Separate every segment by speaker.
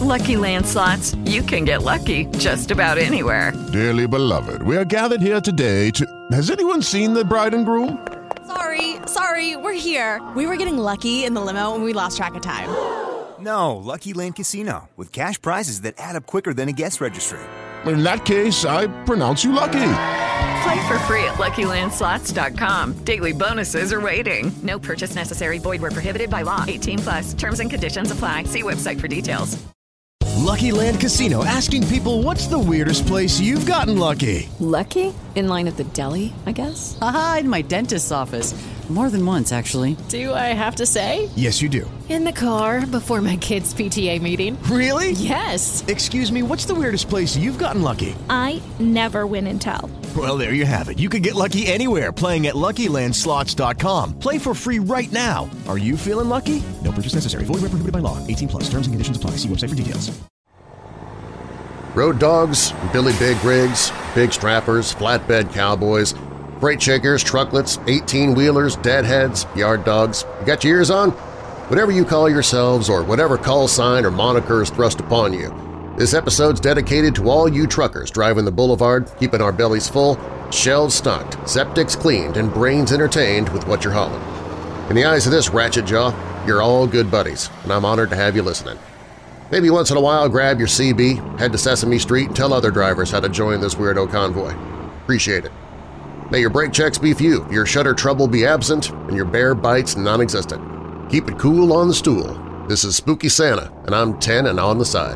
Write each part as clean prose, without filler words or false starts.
Speaker 1: Lucky Land Slots, you can get lucky just about anywhere.
Speaker 2: Dearly beloved, we are gathered here today to... Has anyone seen the bride and groom?
Speaker 3: Sorry, we're here. We were getting lucky in the limo and we lost track of time.
Speaker 4: No, Lucky Land Casino, with cash prizes that add up quicker than a guest registry.
Speaker 2: In that case, I pronounce you lucky.
Speaker 1: Play for free at LuckyLandSlots.com. Daily bonuses are waiting. No purchase necessary. Void where prohibited by law. 18+. Terms and conditions apply. See website for details.
Speaker 5: Lucky Land Casino, asking people, what's the weirdest place you've gotten lucky?
Speaker 6: Lucky? In line at the deli, I guess?
Speaker 7: Aha, in my dentist's office. More than once, actually.
Speaker 3: Do I have to say?
Speaker 5: Yes, you do.
Speaker 6: In the car before my kids' PTA meeting.
Speaker 5: Really?
Speaker 6: Yes.
Speaker 5: Excuse me, what's the weirdest place you've gotten lucky?
Speaker 8: I never win and tell.
Speaker 5: Well, there you have it. You can get lucky anywhere, playing at LuckyLandSlots.com. Play for free right now. Are you feeling lucky? No purchase necessary. Void where prohibited by law. 18+. Terms and conditions apply. See website for details.
Speaker 9: Road dogs, Billy Big Rigs, big strappers, flatbed cowboys, freight shakers, trucklets, 18-wheelers, deadheads, yard dogs. You got your ears on? Whatever you call yourselves or whatever call sign or moniker is thrust upon you, this episode's dedicated to all you truckers driving the boulevard, keeping our bellies full, shelves stocked, septics cleaned, and brains entertained with what you're hauling. In the eyes of this ratchet jaw, you're all good buddies, and I'm honored to have you listening. Maybe once in a while grab your CB, head to Sesame Street, and tell other drivers how to join this weirdo convoy. Appreciate it. May your brake checks be few, your shutter trouble be absent, and your bear bites non-existent. Keep it cool on the stool. This is Spooky Santa, and I'm 10 and on the side.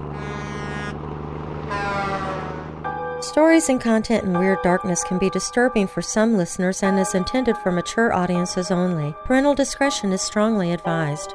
Speaker 10: Stories and content in Weird Darkness can be disturbing for some listeners and is intended for mature audiences only. Parental discretion is strongly advised.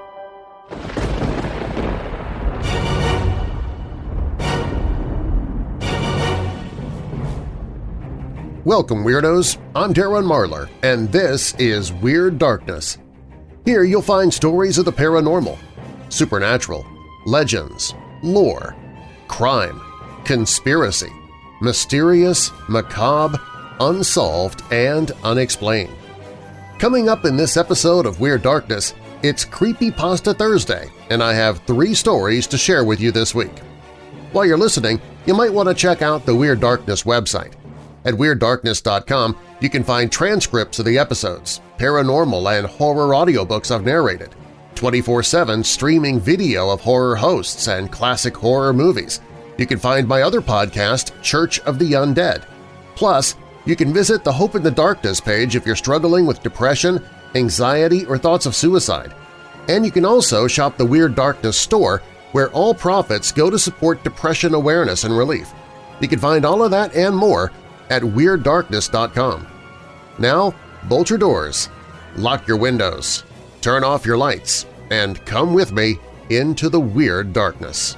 Speaker 9: Welcome, Weirdos! I'm Darren Marlar, and this is Weird Darkness. Here you'll find stories of the paranormal, supernatural, legends, lore, crime, conspiracy, mysterious, macabre, unsolved, and unexplained. Coming up in this episode of Weird Darkness, it's Creepypasta Thursday, and I have 3 stories to share with you this week. While you're listening, you might want to check out the Weird Darkness website. At WeirdDarkness.com, you can find transcripts of the episodes, paranormal and horror audiobooks I've narrated, 24/7 streaming video of horror hosts and classic horror movies. You can find my other podcast, Church of the Undead. Plus, you can visit the Hope in the Darkness page if you're struggling with depression, anxiety, or thoughts of suicide. And you can also shop the Weird Darkness store, where all profits go to support depression awareness and relief. You can find all of that and more at WeirdDarkness.com. Now, bolt your doors, lock your windows, turn off your lights, and come with me into the Weird Darkness.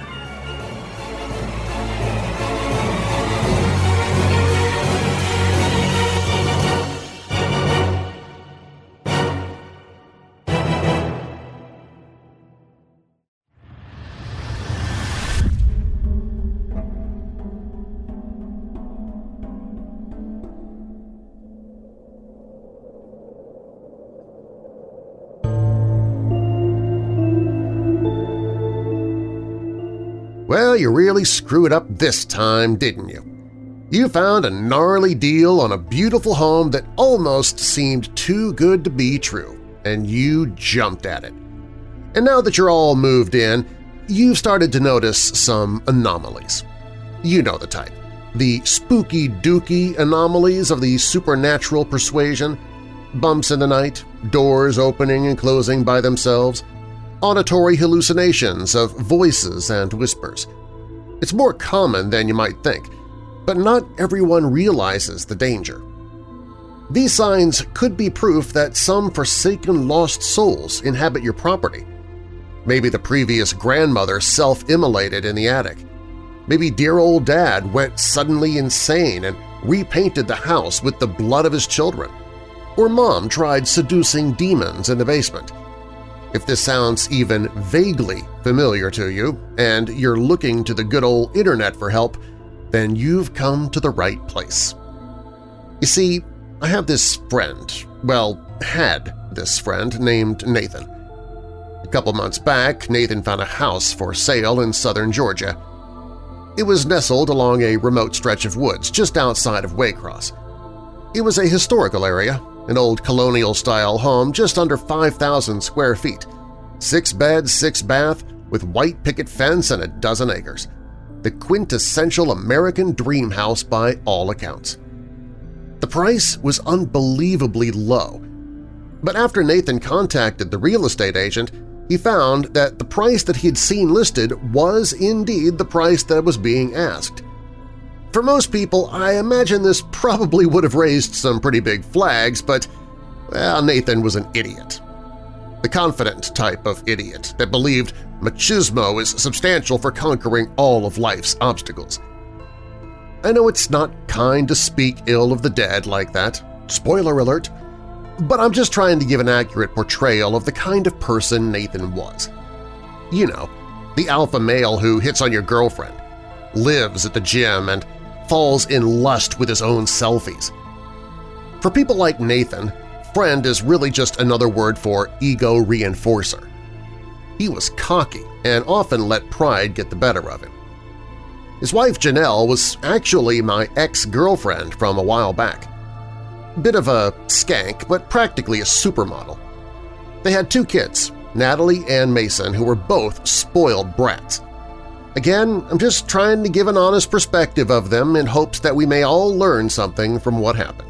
Speaker 9: Well, you really screwed up this time, didn't you? You found a gnarly deal on a beautiful home that almost seemed too good to be true, and you jumped at it. And now that you're all moved in, you've started to notice some anomalies. You know the type. The spooky-dooky anomalies of the supernatural persuasion, bumps in the night, doors opening and closing by themselves, auditory hallucinations of voices and whispers. It's more common than you might think, but not everyone realizes the danger. These signs could be proof that some forsaken lost souls inhabit your property. Maybe the previous grandmother self-immolated in the attic. Maybe dear old dad went suddenly insane and repainted the house with the blood of his children. Or mom tried seducing demons in the basement. If this sounds even vaguely familiar to you and you're looking to the good old internet for help, then you've come to the right place. You see, I have this friend, well, had this friend named Nathan. A couple months back, Nathan found a house for sale in southern Georgia. It was nestled along a remote stretch of woods just outside of Waycross. It was a historical area, an old colonial-style home just under 5,000 square feet, 6 beds, 6 bath, with white picket fence and a dozen acres. The quintessential American dream house by all accounts. The price was unbelievably low, but after Nathan contacted the real estate agent, he found that the price that he had seen listed was indeed the price that was being asked. For most people, I imagine this probably would have raised some pretty big flags, but well, Nathan was an idiot. The confident type of idiot that believed machismo is substantial for conquering all of life's obstacles. I know it's not kind to speak ill of the dead like that, spoiler alert, but I'm just trying to give an accurate portrayal of the kind of person Nathan was. You know, the alpha male who hits on your girlfriend, lives at the gym, and falls in lust with his own selfies. For people like Nathan, friend is really just another word for ego reinforcer. He was cocky and often let pride get the better of him. His wife Janelle was actually my ex-girlfriend from a while back. Bit of a skank, but practically a supermodel. They had 2 kids, Natalie and Mason, who were both spoiled brats. Again, I'm just trying to give an honest perspective of them in hopes that we may all learn something from what happened.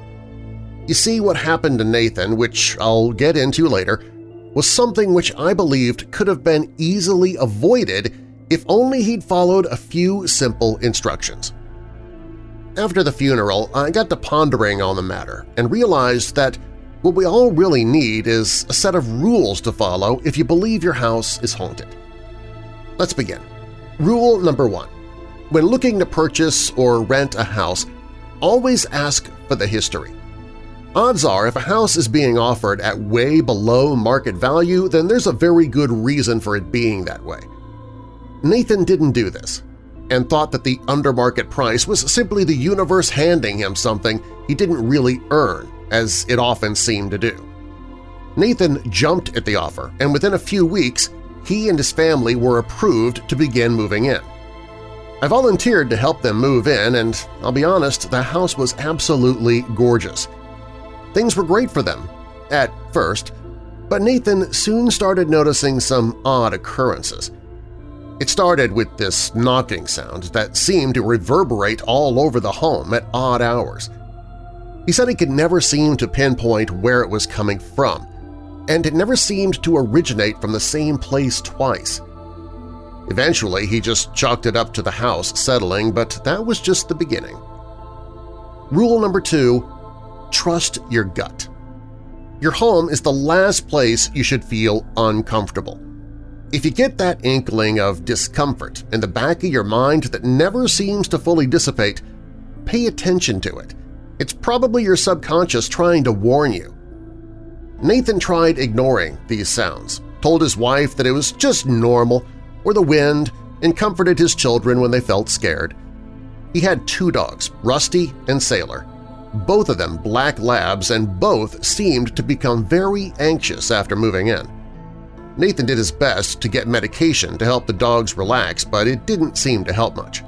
Speaker 9: You see, what happened to Nathan, which I'll get into later, was something which I believed could have been easily avoided if only he'd followed a few simple instructions. After the funeral, I got to pondering on the matter and realized that what we all really need is a set of rules to follow if you believe your house is haunted. Let's begin. Rule number 1. When looking to purchase or rent a house, always ask for the history. Odds are if a house is being offered at way below market value, then there's a very good reason for it being that way. Nathan didn't do this and thought that the undermarket price was simply the universe handing him something he didn't really earn, as it often seemed to do. Nathan jumped at the offer, and within a few weeks, he and his family were approved to begin moving in. I volunteered to help them move in, and I'll be honest, the house was absolutely gorgeous. Things were great for them, at first, but Nathan soon started noticing some odd occurrences. It started with this knocking sound that seemed to reverberate all over the home at odd hours. He said he could never seem to pinpoint where it was coming from, and it never seemed to originate from the same place twice. Eventually, he just chalked it up to the house settling, but that was just the beginning. Rule number 2. Trust your gut. Your home is the last place you should feel uncomfortable. If you get that inkling of discomfort in the back of your mind that never seems to fully dissipate, pay attention to it. It's probably your subconscious trying to warn you. Nathan tried ignoring these sounds, told his wife that it was just normal or the wind, and comforted his children when they felt scared. He had 2 dogs, Rusty and Sailor, both of them black labs, and both seemed to become very anxious after moving in. Nathan did his best to get medication to help the dogs relax, but it didn't seem to help much.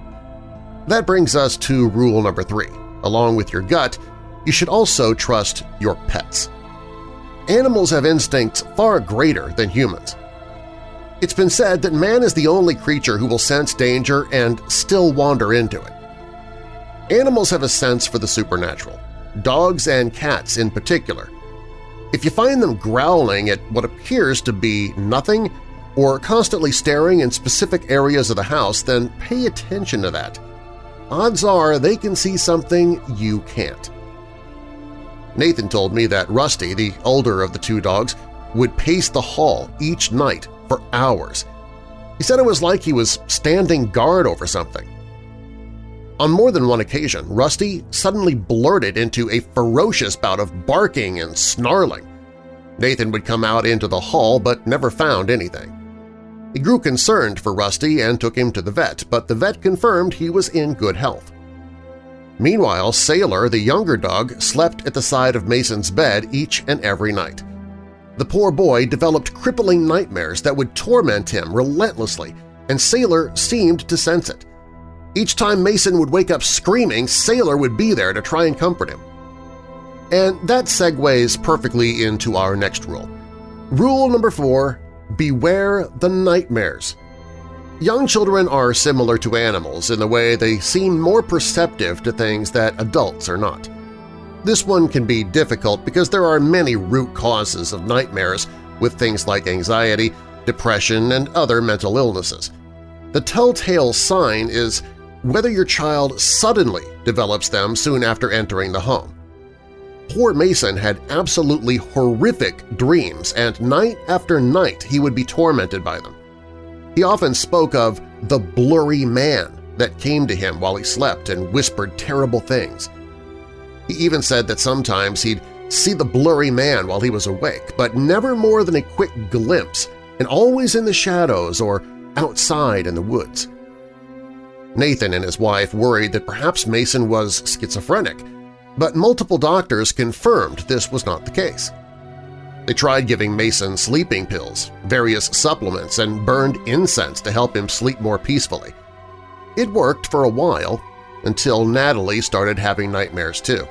Speaker 9: That brings us to rule number 3. Along with your gut, you should also trust your pets. Animals have instincts far greater than humans. It's been said that man is the only creature who will sense danger and still wander into it. Animals have a sense for the supernatural, dogs and cats in particular. If you find them growling at what appears to be nothing or constantly staring in specific areas of the house, then pay attention to that. Odds are they can see something you can't. Nathan told me that Rusty, the older of the 2 dogs, would pace the hall each night for hours. He said it was like he was standing guard over something. On more than one occasion, Rusty suddenly blurted into a ferocious bout of barking and snarling. Nathan would come out into the hall but never found anything. He grew concerned for Rusty and took him to the vet, but the vet confirmed he was in good health. Meanwhile, Sailor, the younger dog, slept at the side of Mason's bed each and every night. The poor boy developed crippling nightmares that would torment him relentlessly, and Sailor seemed to sense it. Each time Mason would wake up screaming, Sailor would be there to try and comfort him. And that segues perfectly into our next rule. Rule number 4, beware the nightmares. Young children are similar to animals in the way they seem more perceptive to things that adults are not. This one can be difficult because there are many root causes of nightmares with things like anxiety, depression, and other mental illnesses. The telltale sign is whether your child suddenly develops them soon after entering the home. Poor Mason had absolutely horrific dreams, and night after night he would be tormented by them. He often spoke of the blurry man that came to him while he slept and whispered terrible things. He even said that sometimes he'd see the blurry man while he was awake, but never more than a quick glimpse, and always in the shadows or outside in the woods. Nathan and his wife worried that perhaps Mason was schizophrenic, but multiple doctors confirmed this was not the case. They tried giving Mason sleeping pills, various supplements, and burned incense to help him sleep more peacefully. It worked for a while, until Natalie started having nightmares too.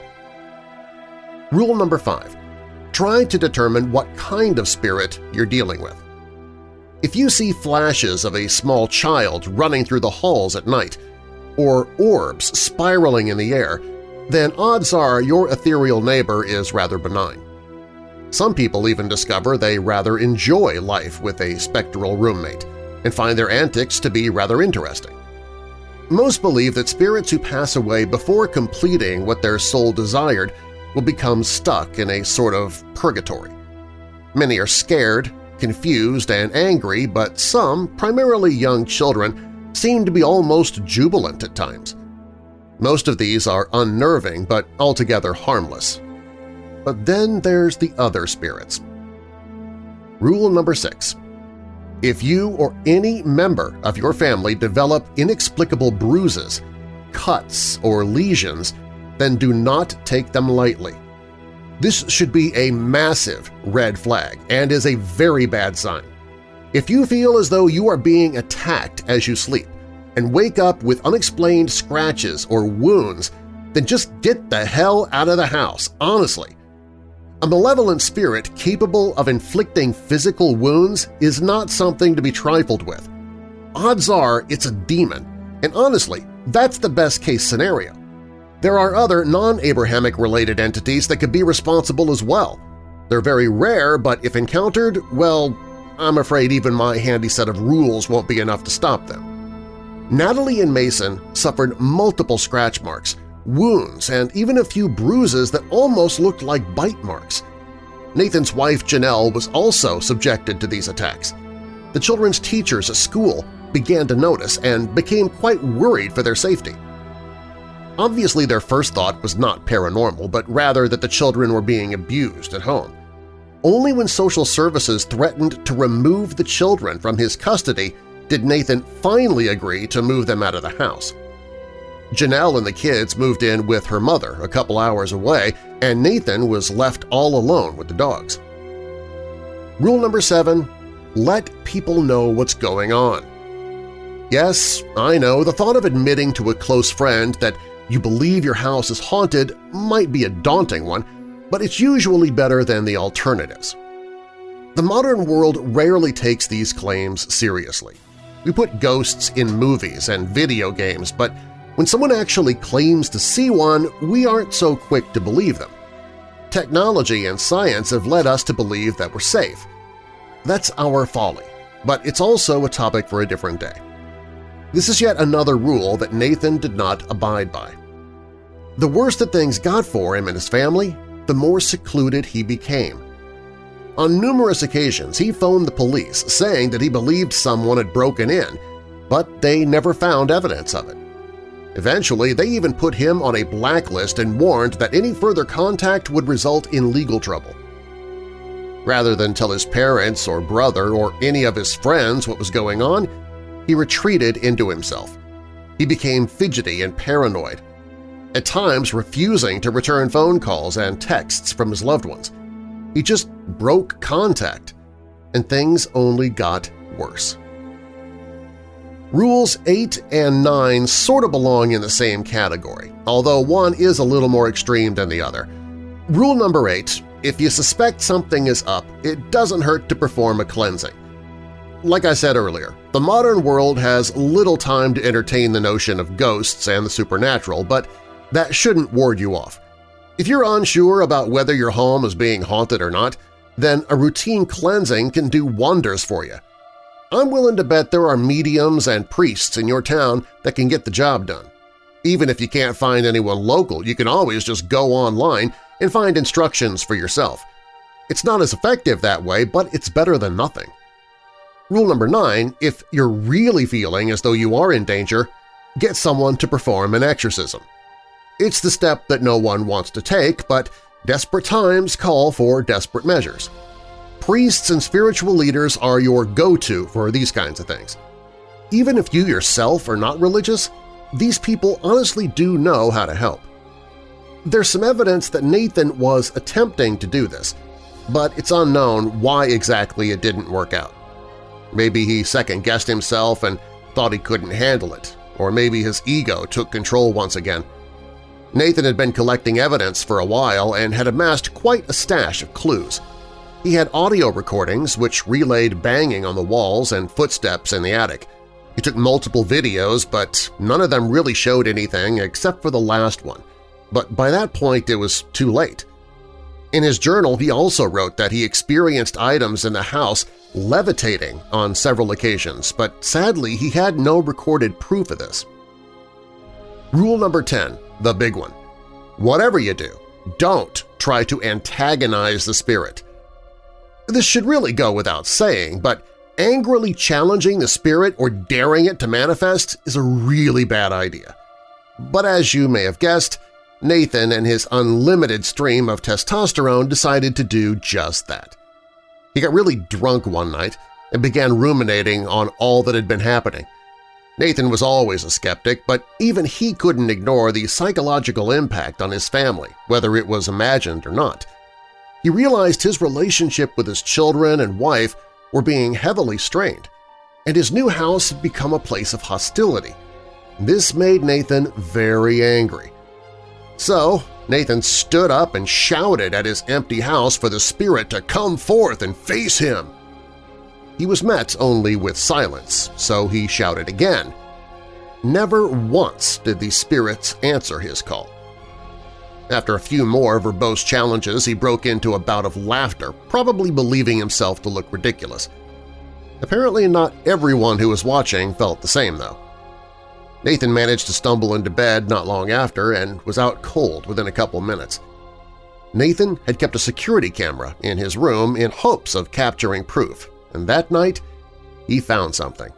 Speaker 9: Rule number 5. Try to determine what kind of spirit you're dealing with. If you see flashes of a small child running through the halls at night, or orbs spiraling in the air, then odds are your ethereal neighbor is rather benign. Some people even discover they rather enjoy life with a spectral roommate and find their antics to be rather interesting. Most believe that spirits who pass away before completing what their soul desired will become stuck in a sort of purgatory. Many are scared, confused, and angry, but some, primarily young children, seem to be almost jubilant at times. Most of these are unnerving but altogether harmless. But then there's the other spirits. Rule number 6. If you or any member of your family develop inexplicable bruises, cuts, or lesions, then do not take them lightly. This should be a massive red flag and is a very bad sign. If you feel as though you are being attacked as you sleep and wake up with unexplained scratches or wounds, then just get the hell out of the house, honestly. A malevolent spirit capable of inflicting physical wounds is not something to be trifled with. Odds are it's a demon, and honestly, that's the best-case scenario. There are other non-Abrahamic-related entities that could be responsible as well. They're very rare, but if encountered, well, I'm afraid even my handy set of rules won't be enough to stop them. Natalie and Mason suffered multiple scratch marks, wounds, and even a few bruises that almost looked like bite marks. Nathan's wife Janelle was also subjected to these attacks. The children's teachers at school began to notice and became quite worried for their safety. Obviously, their first thought was not paranormal, but rather that the children were being abused at home. Only when social services threatened to remove the children from his custody did Nathan finally agree to move them out of the house. Janelle and the kids moved in with her mother a couple hours away, and Nathan was left all alone with the dogs. Rule number 7. Let people know what's going on. Yes, I know, the thought of admitting to a close friend that you believe your house is haunted might be a daunting one, but it's usually better than the alternatives. The modern world rarely takes these claims seriously. We put ghosts in movies and video games, but when someone actually claims to see one, we aren't so quick to believe them. Technology and science have led us to believe that we're safe. That's our folly, but it's also a topic for a different day. This is yet another rule that Nathan did not abide by. The worse that things got for him and his family, the more secluded he became. On numerous occasions, he phoned the police saying that he believed someone had broken in, but they never found evidence of it. Eventually, they even put him on a blacklist and warned that any further contact would result in legal trouble. Rather than tell his parents or brother or any of his friends what was going on, he retreated into himself. He became fidgety and paranoid, at times refusing to return phone calls and texts from his loved ones. He just broke contact, and things only got worse. Rules 8 and 9 sort of belong in the same category, although one is a little more extreme than the other. Rule number 8, if you suspect something is up, it doesn't hurt to perform a cleansing. Like I said earlier, the modern world has little time to entertain the notion of ghosts and the supernatural, but that shouldn't ward you off. If you're unsure about whether your home is being haunted or not, then a routine cleansing can do wonders for you. I'm willing to bet there are mediums and priests in your town that can get the job done. Even if you can't find anyone local, you can always just go online and find instructions for yourself. It's not as effective that way, but it's better than nothing. Rule number 9, if you're really feeling as though you are in danger, get someone to perform an exorcism. It's the step that no one wants to take, but desperate times call for desperate measures. Priests and spiritual leaders are your go-to for these kinds of things. Even if you yourself are not religious, these people honestly do know how to help. There's some evidence that Nathan was attempting to do this, but it's unknown why exactly it didn't work out. Maybe he second-guessed himself and thought he couldn't handle it, or maybe his ego took control once again. Nathan had been collecting evidence for a while and had amassed quite a stash of clues. He had audio recordings which relayed banging on the walls and footsteps in the attic. He took multiple videos, but none of them really showed anything except for the last one. But by that point it was too late. In his journal, he also wrote that he experienced items in the house levitating on several occasions, but sadly he had no recorded proof of this. Rule number 10, the big one. Whatever you do, don't try to antagonize the spirit. This should really go without saying, but angrily challenging the spirit or daring it to manifest is a really bad idea. But as you may have guessed, Nathan and his unlimited stream of testosterone decided to do just that. He got really drunk one night and began ruminating on all that had been happening. Nathan was always a skeptic, but even he couldn't ignore the psychological impact on his family, whether it was imagined or not. He realized his relationship with his children and wife were being heavily strained, and his new house had become a place of hostility. This made Nathan very angry. So Nathan stood up and shouted at his empty house for the spirit to come forth and face him. He was met only with silence, so he shouted again. Never once did the spirits answer his call. After a few more verbose challenges, he broke into a bout of laughter, probably believing himself to look ridiculous. Apparently not everyone who was watching felt the same, though. Nathan managed to stumble into bed not long after and was out cold within a couple minutes. Nathan had kept a security camera in his room in hopes of capturing proof, and that night he found something.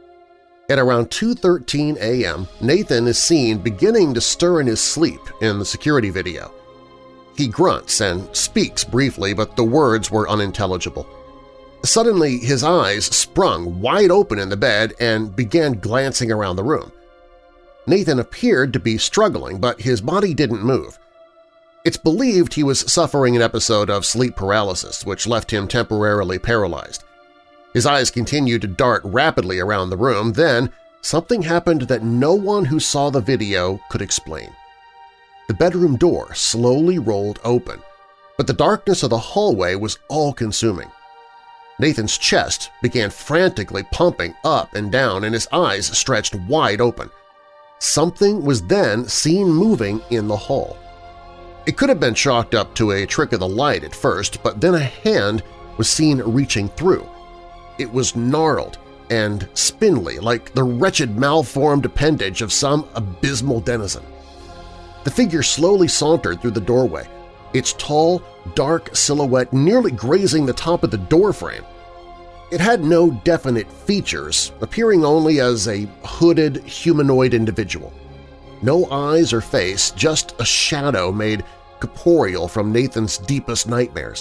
Speaker 9: At around 2:13 a.m., Nathan is seen beginning to stir in his sleep in the security video. He grunts and speaks briefly, but the words were unintelligible. Suddenly, his eyes sprung wide open in the bed and began glancing around the room. Nathan appeared to be struggling, but his body didn't move. It's believed he was suffering an episode of sleep paralysis, which left him temporarily paralyzed. His eyes continued to dart rapidly around the room, then something happened that no one who saw the video could explain. The bedroom door slowly rolled open, but the darkness of the hallway was all-consuming. Nathan's chest began frantically pumping up and down and his eyes stretched wide open. Something was then seen moving in the hall. It could have been chalked up to a trick of the light at first, but then a hand was seen reaching through. It was gnarled and spindly like the wretched malformed appendage of some abysmal denizen. The figure slowly sauntered through the doorway, its tall, dark silhouette nearly grazing the top of the doorframe. It had no definite features, appearing only as a hooded, humanoid individual. No eyes or face, just a shadow made corporeal from Nathan's deepest nightmares.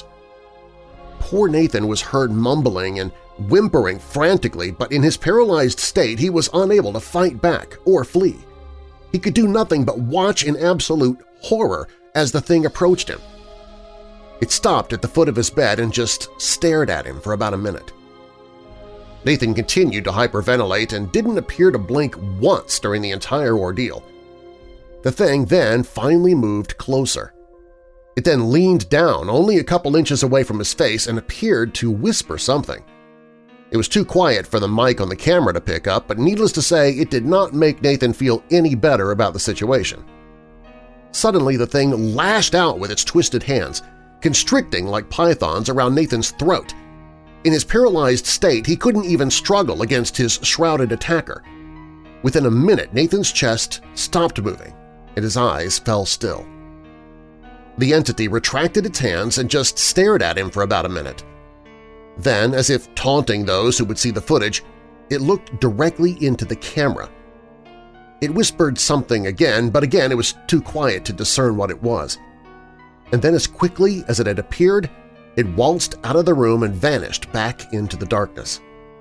Speaker 9: Poor Nathan was heard mumbling and whimpering frantically, but in his paralyzed state he was unable to fight back or flee. He could do nothing but watch in absolute horror as the thing approached him. It stopped at the foot of his bed and just stared at him for about a minute. Nathan continued to hyperventilate and didn't appear to blink once during the entire ordeal. The thing then finally moved closer. It then leaned down only a couple inches away from his face and appeared to whisper something. It was too quiet for the mic on the camera to pick up, but needless to say, it did not make Nathan feel any better about the situation. Suddenly, the thing lashed out with its twisted hands, constricting like pythons around Nathan's throat. In his paralyzed state, he couldn't even struggle against his shrouded attacker. Within a minute, Nathan's chest stopped moving, and his eyes fell still. The entity retracted its hands and just stared at him for about a minute. Then, as if taunting those who would see the footage, it looked directly into the camera. It whispered something again, but again it was too quiet to discern what it was. And then as quickly as it had appeared, it waltzed out of the room and vanished back into the darkness.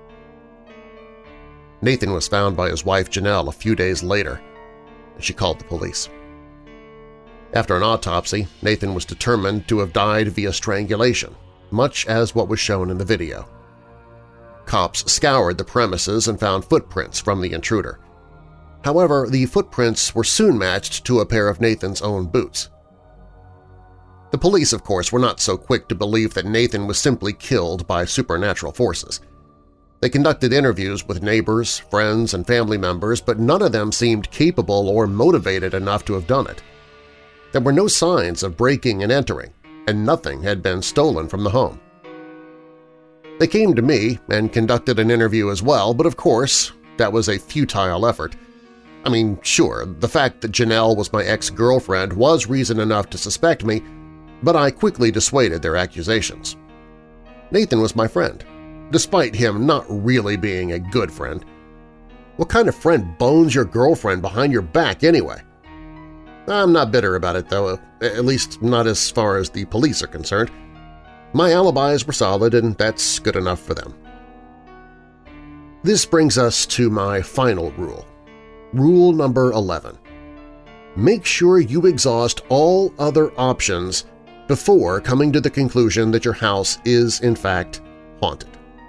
Speaker 9: Nathan was found by his wife Janelle a few days later, and she called the police. After an autopsy, Nathan was determined to have died via strangulation, much as what was shown in the video. Cops scoured the premises and found footprints from the intruder. However, the footprints were soon matched to a pair of Nathan's own boots. The police, of course, were not so quick to believe that Nathan was simply killed by supernatural forces. They conducted interviews with neighbors, friends, and family members, but none of them seemed capable or motivated enough to have done it. There were no signs of breaking and entering, and nothing had been stolen from the home. They came to me and conducted an interview as well, but of course, that was a futile effort. I mean, sure, the fact that Janelle was my ex-girlfriend was reason enough to suspect me, but I quickly dissuaded their accusations. Nathan was my friend, despite him not really being a good friend. What kind of friend bones your girlfriend behind your back anyway? I'm not bitter about it, though, at least not as far as the police are concerned. My alibis were solid, and that's good enough for them. This brings us to my final rule. Rule number 11. Make sure you exhaust all other options before coming to the conclusion that your house is, in fact, haunted.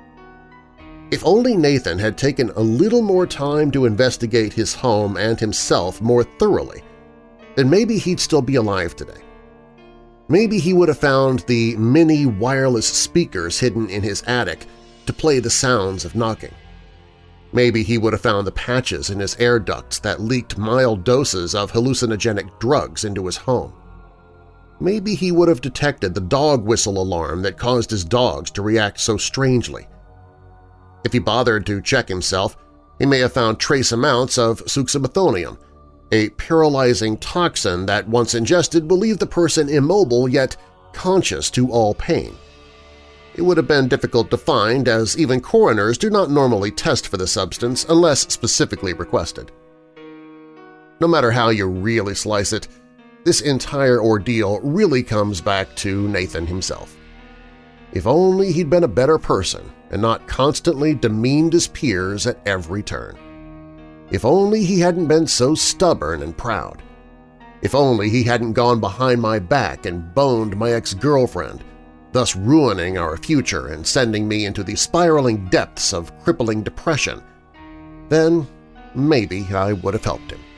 Speaker 9: If only Nathan had taken a little more time to investigate his home and himself more thoroughly, then maybe he'd still be alive today. Maybe he would have found the mini wireless speakers hidden in his attic to play the sounds of knocking. Maybe he would have found the patches in his air ducts that leaked mild doses of hallucinogenic drugs into his home. Maybe he would have detected the dog whistle alarm that caused his dogs to react so strangely. If he bothered to check himself, he may have found trace amounts of succinylcholine, a paralyzing toxin that once ingested will leave the person immobile yet conscious to all pain. It would have been difficult to find, as even coroners do not normally test for the substance unless specifically requested. No matter how you really slice it, this entire ordeal really comes back to Nathan himself. If only he'd been a better person and not constantly demeaned his peers at every turn. If only he hadn't been so stubborn and proud. If only he hadn't gone behind my back and boned my ex-girlfriend, thus ruining our future and sending me into the spiraling depths of crippling depression, then maybe I would have helped him.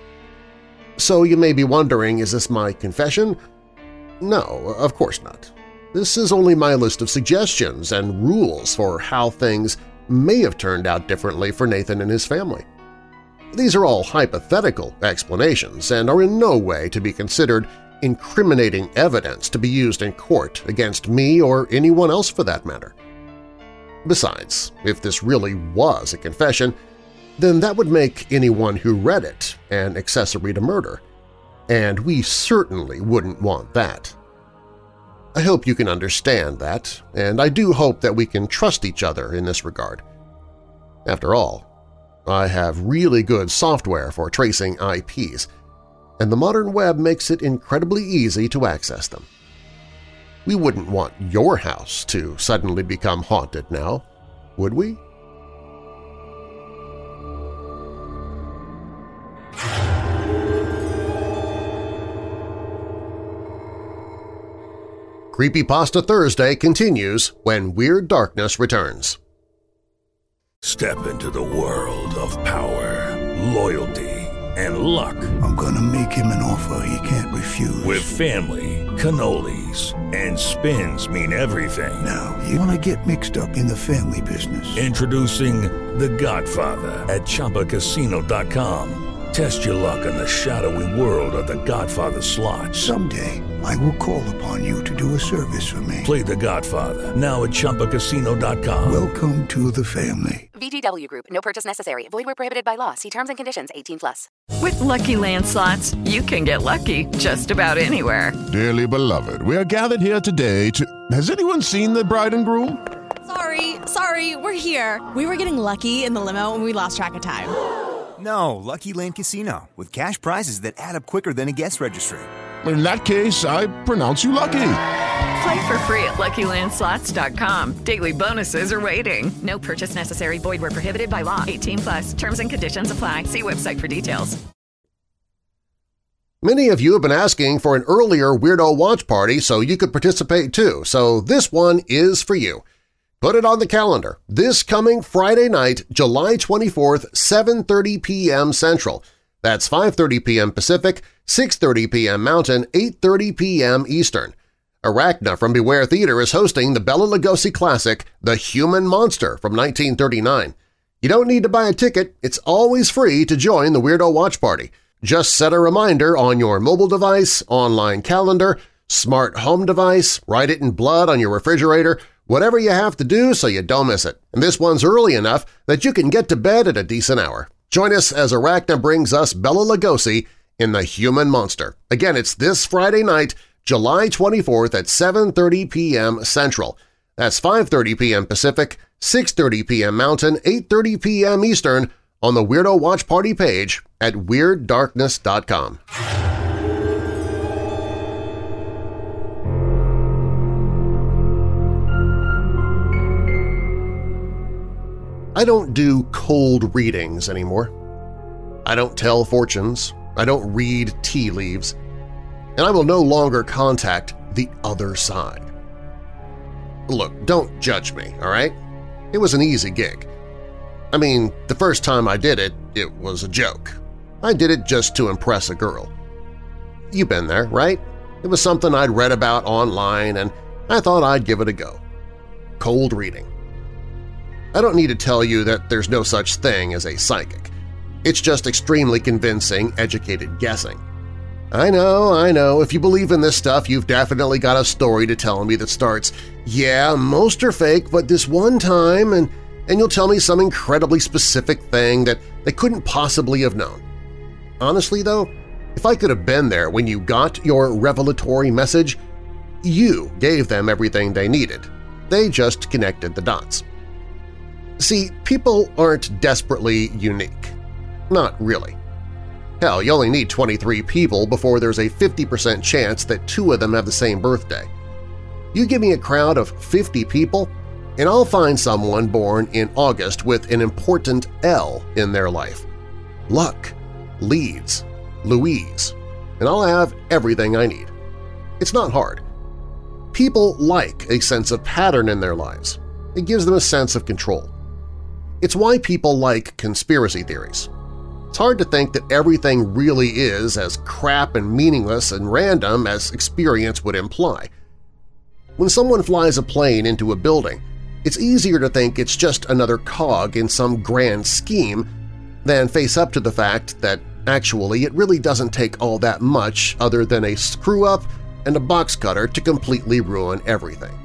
Speaker 9: So you may be wondering, is this my confession? No, of course not. This is only my list of suggestions and rules for how things may have turned out differently for Nathan and his family. These are all hypothetical explanations and are in no way to be considered incriminating evidence to be used in court against me or anyone else for that matter. Besides, if this really was a confession, then that would make anyone who read it an accessory to murder, and we certainly wouldn't want that. I hope you can understand that, and I do hope that we can trust each other in this regard. After all, I have really good software for tracing IPs, and the modern web makes it incredibly easy to access them. We wouldn't want your house to suddenly become haunted now, would we? Creepypasta Thursday continues when Weird Darkness returns.
Speaker 11: Step into the world of power, loyalty, and luck.
Speaker 12: I'm gonna make him an offer he can't refuse.
Speaker 11: With family, cannolis, and spins mean everything.
Speaker 12: Now, you wanna get mixed up in the family business.
Speaker 11: Introducing The Godfather at ChumbaCasino.com. Test your luck in the shadowy world of The Godfather slot.
Speaker 12: Someday, I will call upon you to do a service for me.
Speaker 11: Play The Godfather, now at ChumbaCasino.com.
Speaker 12: Welcome to the family.
Speaker 13: VGW Group. No purchase necessary. Void where prohibited by law. See terms and conditions. 18+.
Speaker 1: With Lucky Land Slots, you can get lucky just about anywhere.
Speaker 2: Dearly beloved, we are gathered here today to... Has anyone seen the bride and groom?
Speaker 3: Sorry, we're here. We were getting lucky in the limo and we lost track of time.
Speaker 4: No, Lucky Land Casino, with cash prizes that add up quicker than a guest registry.
Speaker 2: In that case, I pronounce you lucky.
Speaker 1: Play for free at LuckyLandSlots.com. Daily bonuses are waiting. No purchase necessary. Void where prohibited by law. 18+. Terms and conditions apply. See website for details.
Speaker 9: Many of you have been asking for an earlier Weirdo Watch Party so you could participate too, so this one is for you. Put it on the calendar. This coming Friday night, July 24th, 7:30 p.m. Central. That's 5:30 p.m. Pacific, 6:30 p.m. Mountain, 8:30 p.m. Eastern. Arachna from Beware Theater is hosting the Bela Lugosi classic The Human Monster from 1939. You don't need to buy a ticket. It's always free to join the Weirdo Watch Party. Just set a reminder on your mobile device, online calendar, smart home device, write it in blood on your refrigerator, whatever you have to do so you don't miss it. And this one's early enough that you can get to bed at a decent hour. Join us as Arachna brings us Bela Lugosi in The Human Monster. Again, it's this Friday night, July 24th at 7:30 p.m. Central. That's 5:30 p.m. Pacific, 6:30 p.m. Mountain, 8:30 p.m. Eastern on the Weirdo Watch Party page at WeirdDarkness.com. I don't do cold readings anymore. I don't tell fortunes. I don't read tea leaves. And I will no longer contact the other side. Look, don't judge me, all right? It was an easy gig. I mean, the first time I did it, it was a joke. I did it just to impress a girl. You've been there, right? It was something I'd read about online and I thought I'd give it a go. Cold reading. I don't need to tell you that there's no such thing as a psychic. It's just extremely convincing, educated guessing. I know, if you believe in this stuff, you've definitely got a story to tell me that starts, yeah, most are fake, but this one time, and you'll tell me some incredibly specific thing that they couldn't possibly have known. Honestly, though, if I could have been there when you got your revelatory message, you gave them everything they needed. They just connected the dots. See, people aren't desperately unique. Not really. Hell, you only need 23 people before there's a 50% chance that 2 of them have the same birthday. You give me a crowd of 50 people, and I'll find someone born in August with an important L in their life. Luck, Leeds, Louise, and I'll have everything I need. It's not hard. People like a sense of pattern in their lives. It gives them a sense of control. It's why people like conspiracy theories. It's hard to think that everything really is as crap and meaningless and random as experience would imply. When someone flies a plane into a building, it's easier to think it's just another cog in some grand scheme than face up to the fact that actually it really doesn't take all that much other than a screw-up and a box cutter to completely ruin everything.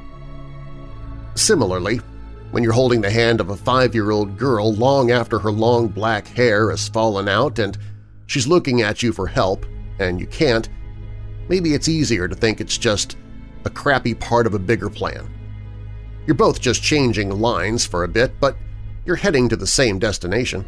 Speaker 9: Similarly, when you're holding the hand of a 5-year-old girl long after her long black hair has fallen out and she's looking at you for help and you can't, maybe it's easier to think it's just a crappy part of a bigger plan. You're both just changing lines for a bit, but you're heading to the same destination.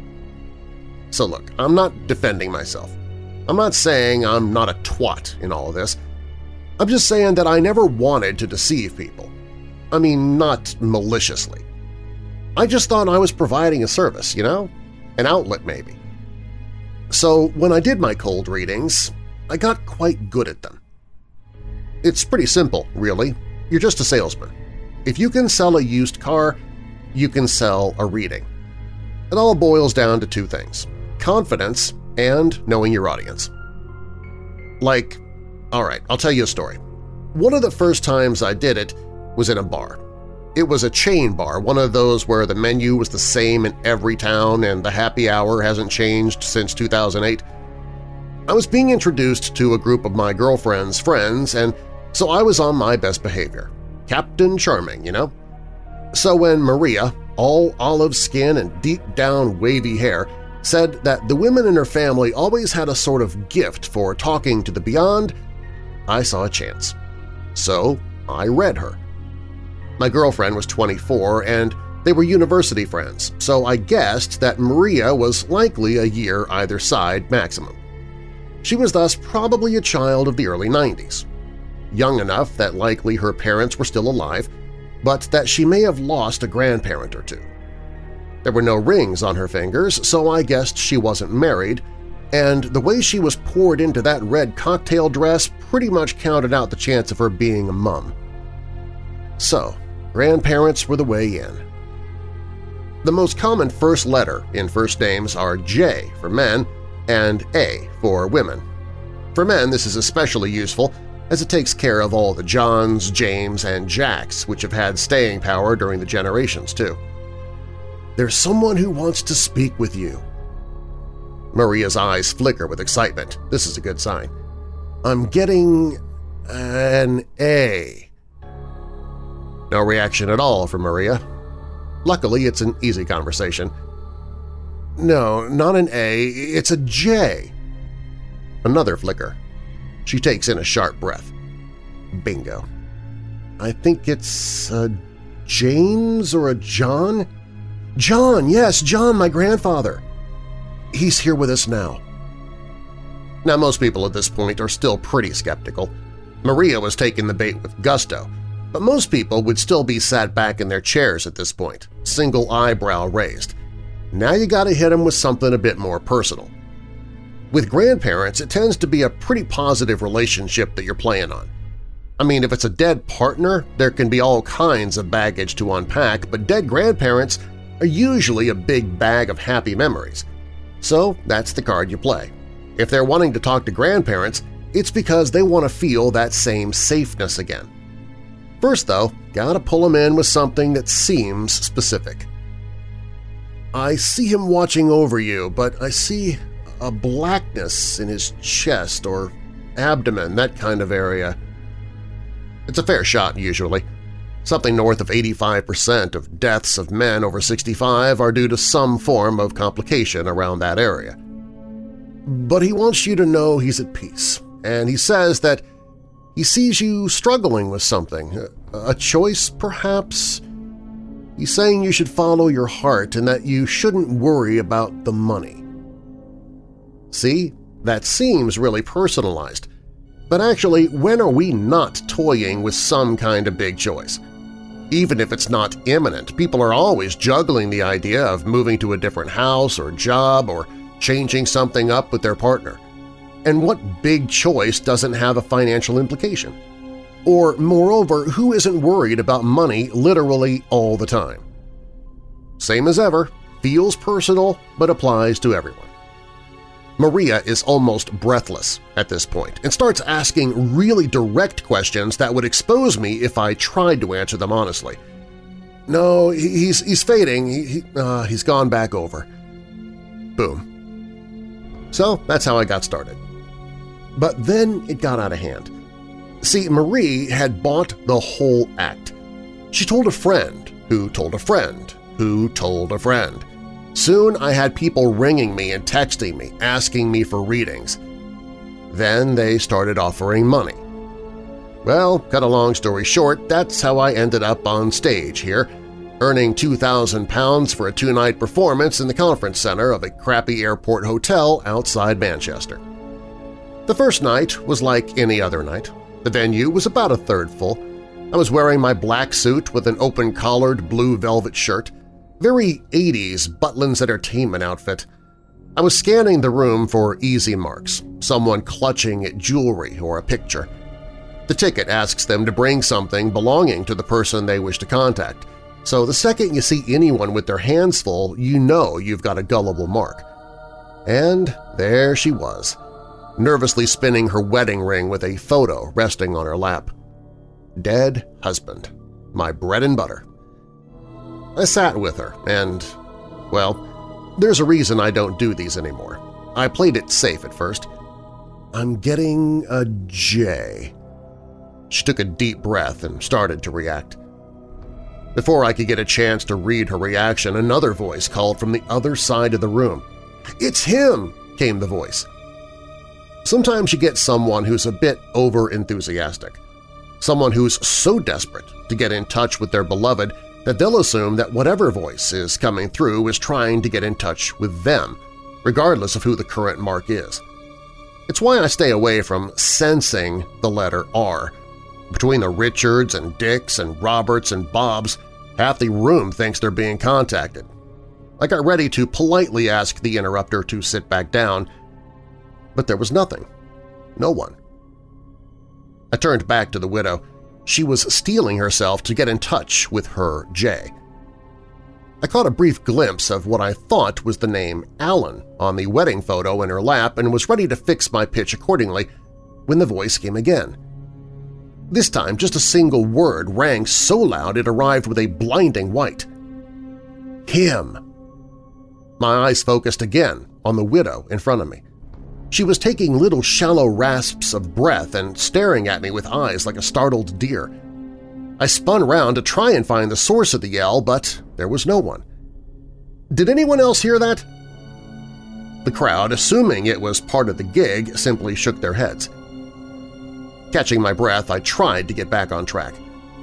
Speaker 9: So look, I'm not defending myself. I'm not saying I'm not a twat in all of this. I'm just saying that I never wanted to deceive people. I mean, not maliciously. I just thought I was providing a service, you know? An outlet, maybe. So when I did my cold readings, I got quite good at them. It's pretty simple, really. You're just a salesman. If you can sell a used car, you can sell a reading. It all boils down to two things: confidence and knowing your audience. Like, all right, I'll tell you a story. One of the first times I did it was in a bar. It was a chain bar, one of those where the menu was the same in every town and the happy hour hasn't changed since 2008. I was being introduced to a group of my girlfriend's friends, and so I was on my best behavior. Captain Charming, you know? So when Maria, all olive skin and deep-down wavy hair, said that the women in her family always had a sort of gift for talking to the beyond, I saw a chance. So I read her. My girlfriend was 24 and they were university friends, so I guessed that Maria was likely a year either side maximum. She was thus probably a child of the early 90s. Young enough that likely her parents were still alive, but that she may have lost a grandparent or two. There were no rings on her fingers, so I guessed she wasn't married, and the way she was poured into that red cocktail dress pretty much counted out the chance of her being a mum. So, grandparents were the way in. The most common first letter in first names are J for men and A for women. For men, this is especially useful as it takes care of all the Johns, James, and Jacks which have had staying power during the generations, too. "There's someone who wants to speak with you." Maria's eyes flicker with excitement. This is a good sign. "I'm getting an A." No reaction at all from Maria. Luckily, it's an easy conversation. "No, not an A, it's a J." Another flicker. She takes in a sharp breath. Bingo. "I think it's a James or a John?" "John, yes, John, my grandfather. He's here with us now." Now, most people at this point are still pretty skeptical. Maria was taking the bait with gusto, but most people would still be sat back in their chairs at this point, single eyebrow raised. Now you gotta hit them with something a bit more personal. With grandparents, it tends to be a pretty positive relationship that you're playing on. I mean, if it's a dead partner, there can be all kinds of baggage to unpack, but dead grandparents are usually a big bag of happy memories. So that's the card you play. If they're wanting to talk to grandparents, it's because they want to feel that same safeness again. First, though, gotta pull them in with something that seems specific. "I see him watching over you, but I see a blackness in his chest or abdomen, that kind of area." It's a fair shot, usually. Something north of 85% of deaths of men over 65 are due to some form of complication around that area. But he wants you to know he's at peace, and he says that he sees you struggling with something, a choice perhaps. He's saying you should follow your heart and that you shouldn't worry about the money. See, that seems really personalized. But actually, when are we not toying with some kind of big choice? Even if it's not imminent, people are always juggling the idea of moving to a different house or job or changing something up with their partner. And what big choice doesn't have a financial implication? Or, moreover, who isn't worried about money literally all the time? Same as ever, feels personal but applies to everyone. Maria is almost breathless at this point and starts asking really direct questions that would expose me if I tried to answer them honestly. "No, he's fading. He's gone back over." Boom. So that's how I got started. But then it got out of hand. See, Marie had bought the whole act. She told a friend who told a friend who told a friend. Soon I had people ringing me and texting me, asking me for readings. Then they started offering money. Well, cut a long story short, that's how I ended up on stage here, earning £2,000 for a 2-night performance in the conference center of a crappy airport hotel outside Manchester. The first night was like any other night. The venue was about a third full. I was wearing my black suit with an open-collared blue velvet shirt, very 80s Butlins Entertainment outfit. I was scanning the room for easy marks, someone clutching at jewelry or a picture. The ticket asks them to bring something belonging to the person they wish to contact, so the second you see anyone with their hands full, you know you've got a gullible mark. And there she was, nervously spinning her wedding ring with a photo resting on her lap. Dead husband, my bread and butter. I sat with her and, well, there's a reason I don't do these anymore. I played it safe at first. I'm getting a J. She took a deep breath and started to react. Before I could get a chance to read her reaction, another voice called from the other side of the room. "It's him!" came the voice. Sometimes you get someone who's a bit over-enthusiastic, someone who's so desperate to get in touch with their beloved that they'll assume that whatever voice is coming through is trying to get in touch with them, regardless of who the current mark is. It's why I stay away from sensing the letter R. Between the Richards and Dicks and Roberts and Bobs, half the room thinks they're being contacted. I got ready to politely ask the interrupter to sit back down, but there was nothing. No one. I turned back to the widow. She was steeling herself to get in touch with her J. I caught a brief glimpse of what I thought was the name Alan on the wedding photo in her lap and was ready to fix my pitch accordingly when the voice came again. This time, just a single word rang so loud it arrived with a blinding white. Him. My eyes focused again on the widow in front of me. She was taking little shallow rasps of breath and staring at me with eyes like a startled deer. I spun round to try and find the source of the yell, but there was no one. Did anyone else hear that? The crowd, assuming it was part of the gig, simply shook their heads. Catching my breath, I tried to get back on track.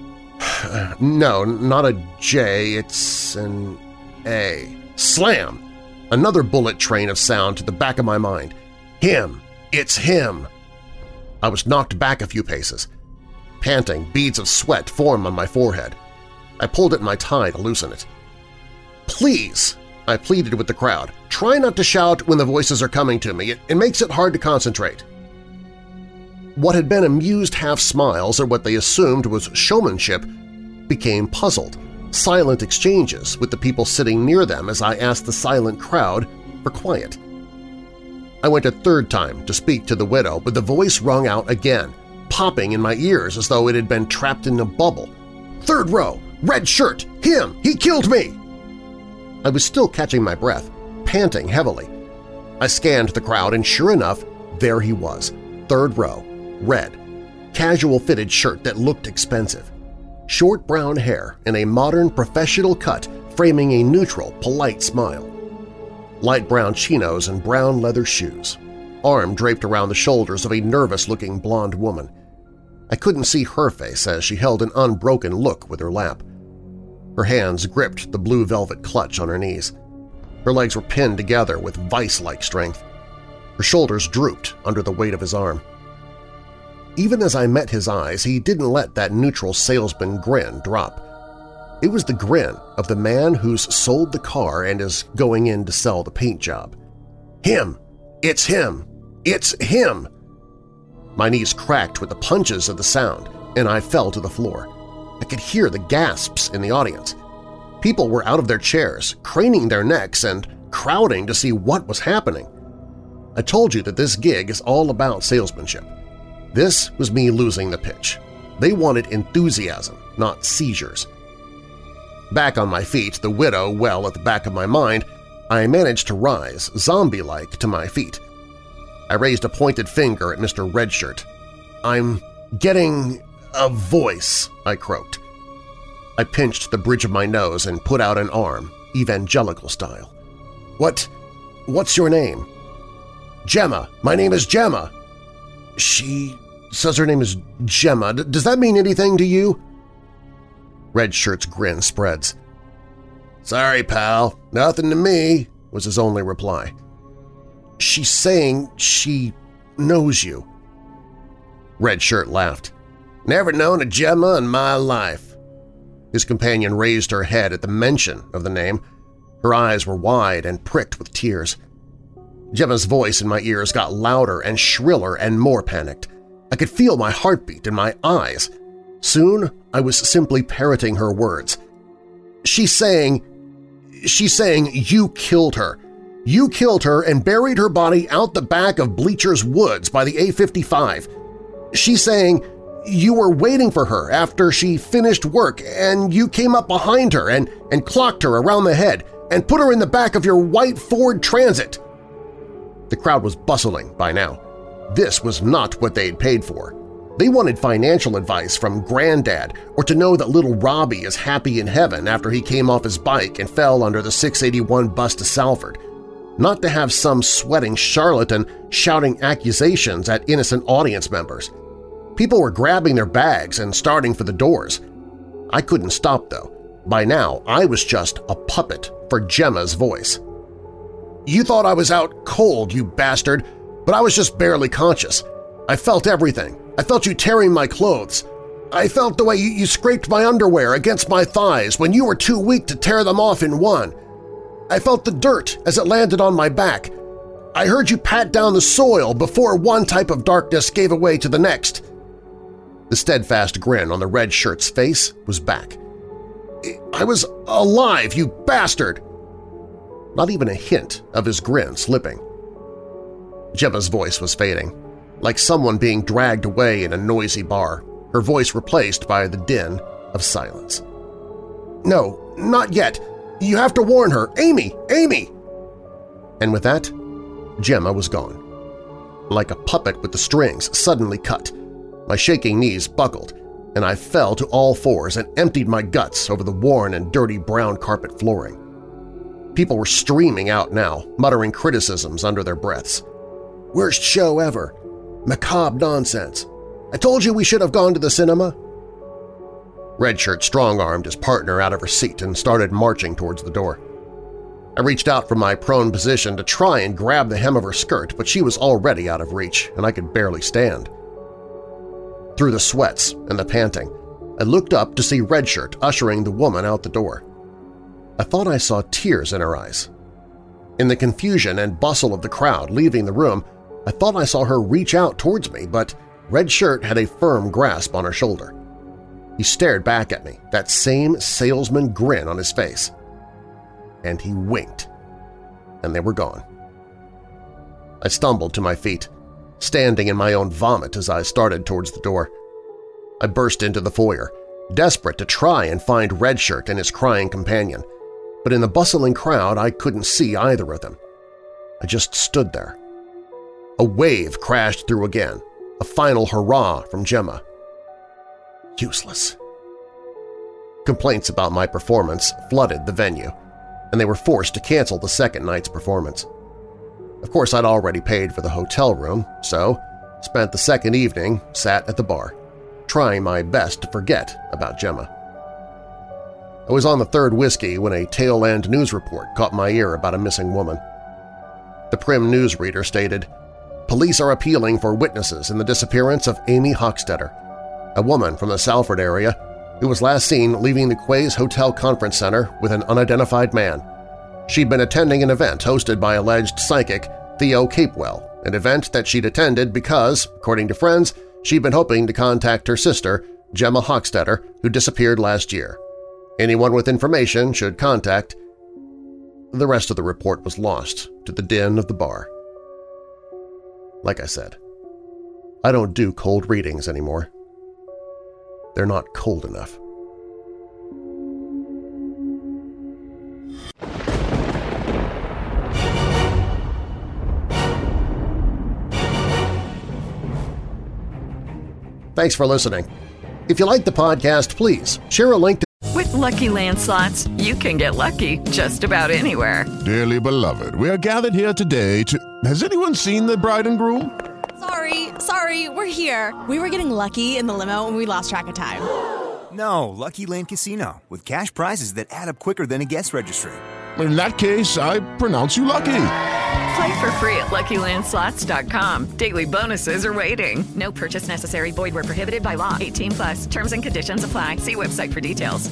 Speaker 9: No, not a J, it's an A. Slam! Another bullet train of sound to the back of my mind. Him! It's him! I was knocked back a few paces. Panting, beads of sweat formed on my forehead. I pulled at my tie to loosen it. "Please!" I pleaded with the crowd. "Try not to shout when the voices are coming to me. It makes it hard to concentrate." What had been amused half-smiles, or what they assumed was showmanship, became puzzled, silent exchanges with the people sitting near them as I asked the silent crowd for quiet. I went a third time to speak to the widow, but the voice rung out again, popping in my ears as though it had been trapped in a bubble. "Third row! Red shirt! Him! He killed me!" I was still catching my breath, panting heavily. I scanned the crowd, and sure enough, there he was, third row, red, casual-fitted shirt that looked expensive, short brown hair and a modern professional cut framing a neutral, polite smile, light brown chinos and brown leather shoes, arm draped around the shoulders of a nervous-looking blonde woman. I couldn't see her face as she held an unbroken look with her lap. Her hands gripped the blue velvet clutch on her knees. Her legs were pinned together with vice-like strength. Her shoulders drooped under the weight of his arm. Even as I met his eyes, he didn't let that neutral salesman grin drop. It was the grin of the man who's sold the car and is going in to sell the paint job. Him! It's him! It's him! My knees cracked with the punches of the sound, and I fell to the floor. I could hear the gasps in the audience. People were out of their chairs, craning their necks and crowding to see what was happening. I told you that this gig is all about salesmanship. This was me losing the pitch. They wanted enthusiasm, not seizures. Back on my feet, the widow well at the back of my mind, I managed to rise, zombie-like, to my feet. I raised a pointed finger at Mr. Redshirt. "I'm getting a voice," I croaked. I pinched the bridge of my nose and put out an arm, evangelical style. What's your name?" "Gemma. My name is Gemma." "She says her name is Gemma. Does that mean anything to you?" Redshirt's grin spreads. "Sorry, pal. Nothing to me," was his only reply. "She's saying she knows you." Redshirt laughed. "Never known a Gemma in my life." His companion raised her head at the mention of the name. Her eyes were wide and pricked with tears. Gemma's voice in my ears got louder and shriller and more panicked. I could feel my heartbeat in my eyes. Soon, I was simply parroting her words. She's saying, you killed her. You killed her and buried her body out the back of Bleachers Woods by the A55. She's saying you were waiting for her after she finished work and you came up behind her and clocked her around the head and put her in the back of your white Ford Transit. The crowd was bustling by now. This was not what they'd paid for. They wanted financial advice from Granddad or to know that little Robbie is happy in heaven after he came off his bike and fell under the 681 bus to Salford, not to have some sweating charlatan shouting accusations at innocent audience members. People were grabbing their bags and starting for the doors. I couldn't stop, though. By now, I was just a puppet for Gemma's voice. "You thought I was out cold, you bastard, but I was just barely conscious. I felt everything. I felt you tearing my clothes. I felt the way you scraped my underwear against my thighs when you were too weak to tear them off in one. I felt the dirt as it landed on my back. I heard you pat down the soil before one type of darkness gave way to the next." The steadfast grin on the red shirt's face was back. "I was alive, you bastard!" Not even a hint of his grin slipping. Gemma's voice was fading, like someone being dragged away in a noisy bar, her voice replaced by the din of silence. "No, not yet. You have to warn her. Amy! Amy!" And with that, Gemma was gone. Like a puppet with the strings suddenly cut, my shaking knees buckled, and I fell to all fours and emptied my guts over the worn and dirty brown carpet flooring. People were streaming out now, muttering criticisms under their breaths. "Worst show ever. Macabre nonsense. I told you we should have gone to the cinema." Redshirt strong-armed his partner out of her seat and started marching towards the door. I reached out from my prone position to try and grab the hem of her skirt, but she was already out of reach, and I could barely stand. Through the sweats and the panting, I looked up to see Redshirt ushering the woman out the door. I thought I saw tears in her eyes. In the confusion and bustle of the crowd leaving the room, I thought I saw her reach out towards me, but Redshirt had a firm grasp on her shoulder. He stared back at me, that same salesman grin on his face. And he winked, and they were gone. I stumbled to my feet, standing in my own vomit as I started towards the door. I burst into the foyer, desperate to try and find Redshirt and his crying companion, but in the bustling crowd I couldn't see either of them. I just stood there. A wave crashed through again, a final hurrah from Gemma. Useless. Complaints about my performance flooded the venue, and they were forced to cancel the second night's performance. Of course, I'd already paid for the hotel room, so spent the second evening sat at the bar, trying my best to forget about Gemma. I was on the third whiskey when a tail-end news report caught my ear about a missing woman. The prim newsreader stated, "Police are appealing for witnesses in the disappearance of Amy Hochstetter, a woman from the Salford area who was last seen leaving the Quays Hotel Conference Center with an unidentified man. She'd been attending an event hosted by alleged psychic Theo Capewell, an event that she'd attended because, according to friends, she'd been hoping to contact her sister, Gemma Hochstetter, who disappeared last year. Anyone with information should contact—" The rest of the report was lost to the din of the bar. Like I said, I don't do cold readings anymore. They're not cold enough. Thanks for listening. If you like the podcast, please share a link to...
Speaker 1: With Lucky Land Slots, you can get lucky just about anywhere.
Speaker 2: Dearly beloved, we are gathered here today to... Has anyone seen the bride and groom?
Speaker 3: Sorry, we're here. We were getting lucky in the limo and we lost track of time.
Speaker 4: No, Lucky Land Casino, with cash prizes that add up quicker than a guest registry.
Speaker 2: In that case, I pronounce you lucky.
Speaker 1: Play for free at LuckyLandSlots.com. Daily bonuses are waiting. No purchase necessary. Void where prohibited by law. 18+. Terms and conditions apply. See website for details.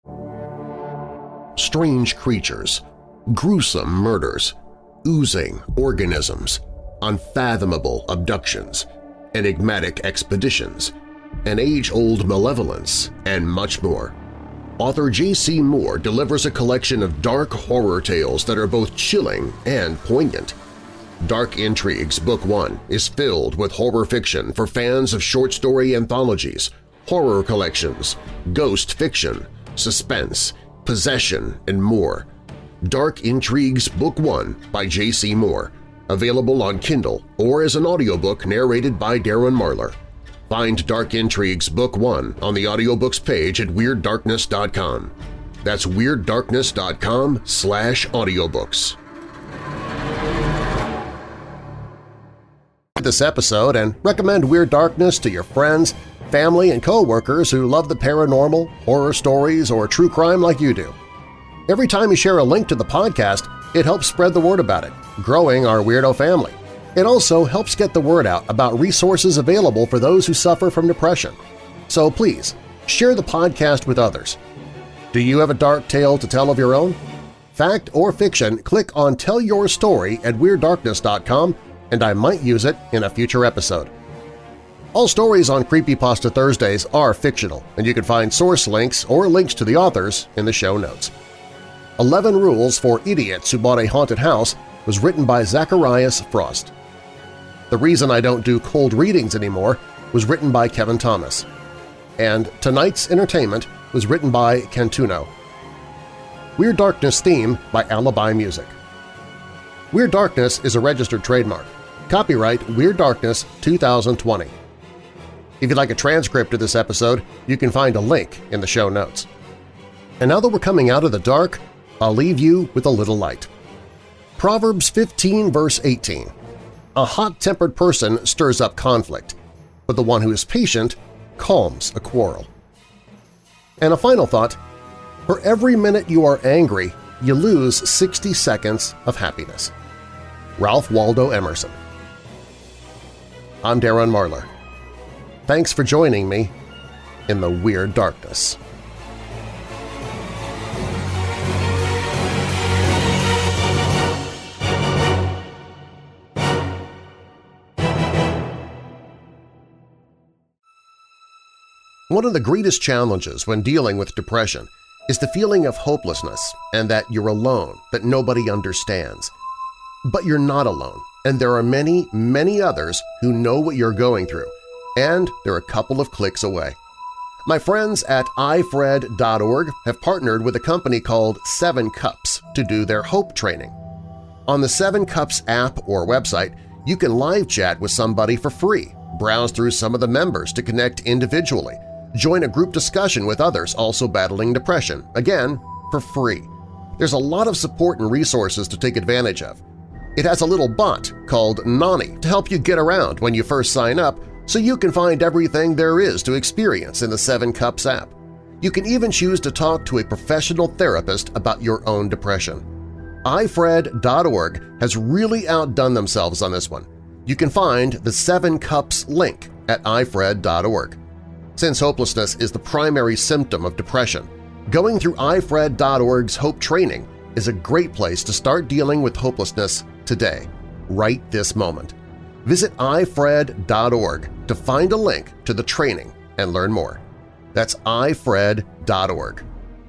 Speaker 9: Strange creatures, gruesome murders, oozing organisms, unfathomable abductions, enigmatic expeditions, an age-old malevolence, and much more. Author J.C. Moore delivers a collection of dark horror tales that are both chilling and poignant. Dark Intrigues Book 1 is filled with horror fiction for fans of short story anthologies, horror collections, ghost fiction, suspense, possession, and more. Dark Intrigues Book 1 by J.C. Moore, available on Kindle or as an audiobook narrated by Darren Marlar. Find Dark Intrigues Book 1 on the audiobooks page at WeirdDarkness.com. That's WeirdDarkness.com/audiobooks. This episode and recommend Weird Darkness to your friends, family, and co-workers who love the paranormal, horror stories, or true crime like you do. Every time you share a link to the podcast, it helps spread the word about it, growing our weirdo family. It also helps get the word out about resources available for those who suffer from depression. So please, share the podcast with others. Do you have a dark tale to tell of your own? Fact or fiction, click on Tell Your Story at WeirdDarkness.com and I might use it in a future episode. All stories on Creepypasta Thursdays are fictional, and you can find source links or links to the authors in the show notes. 11 Rules for Idiots Who Bought a Haunted House was written by Zacharias Frost. The Reason I Don't Do Cold Readings Anymore was written by Kevin Thomas. And Tonight's Entertainment was written by Cantuno. Weird Darkness theme by Alibi Music. Weird Darkness is a registered trademark. Copyright Weird Darkness 2020. If you'd like a transcript of this episode, you can find a link in the show notes. And now that we're coming out of the dark, I'll leave you with a little light. Proverbs 15 verse 18. A hot-tempered person stirs up conflict, but the one who is patient calms a quarrel. And a final thought, for every minute you are angry, you lose 60 seconds of happiness. Ralph Waldo Emerson. I'm Darren Marlar. Thanks for joining me in the Weird Darkness. One of the greatest challenges when dealing with depression is the feeling of hopelessness and that you're alone, that nobody understands. But you're not alone, and there are many, many others who know what you're going through, and they're a couple of clicks away. My friends at ifred.org have partnered with a company called 7 Cups to do their Hope training. On the 7 Cups app or website, you can live chat with somebody for free, browse through some of the members to connect individually, join a group discussion with others also battling depression, again, for free. There's a lot of support and resources to take advantage of. It has a little bot called Nani to help you get around when you first sign up so you can find everything there is to experience in the 7 Cups app. You can even choose to talk to a professional therapist about your own depression. ifred.org has really outdone themselves on this one. You can find the 7 Cups link at ifred.org. Since hopelessness is the primary symptom of depression, going through ifred.org's Hope training is a great place to start dealing with hopelessness today, right this moment. Visit ifred.org to find a link to the training and learn more. That's ifred.org.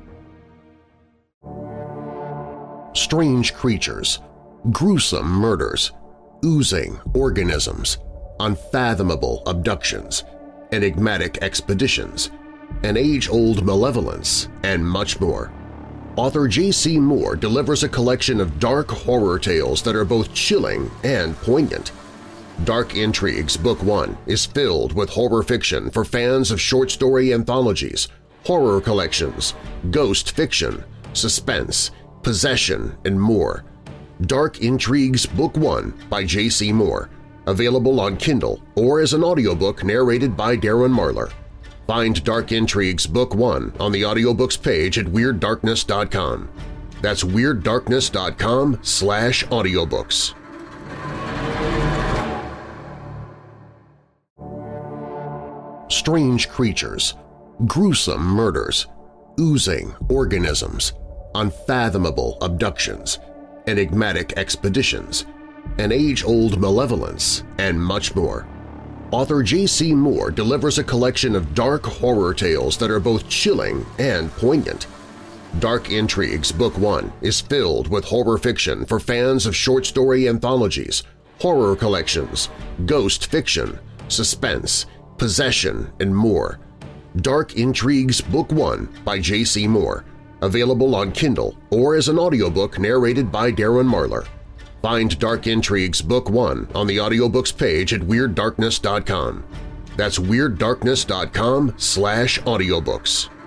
Speaker 9: Strange creatures, gruesome murders, oozing organisms, unfathomable abductions, enigmatic expeditions, an age-old malevolence, and much more. Author J.C. Moore delivers a collection of dark horror tales that are both chilling and poignant. Dark Intrigues Book 1 is filled with horror fiction for fans of short story anthologies, horror collections, ghost fiction, suspense, possession, and more. Dark Intrigues Book 1 by J.C. Moore, available on Kindle or as an audiobook narrated by Darren Marlar. Find Dark Intrigues Book 1 on the audiobooks page at WeirdDarkness.com. That's WeirdDarkness.com/audiobooks. Strange creatures, gruesome murders, oozing organisms, unfathomable abductions, enigmatic expeditions, an age-old malevolence, and much more. Author J.C. Moore delivers a collection of dark horror tales that are both chilling and poignant. Dark Intrigues Book 1 is filled with horror fiction for fans of short story anthologies, horror collections, ghost fiction, suspense, possession, and more. Dark Intrigues Book 1 by J.C. Moore, available on Kindle or as an audiobook narrated by Darren Marlar. Find Dark Intrigues Book 1 on the audiobooks page at WeirdDarkness.com. That's WeirdDarkness.com/audiobooks.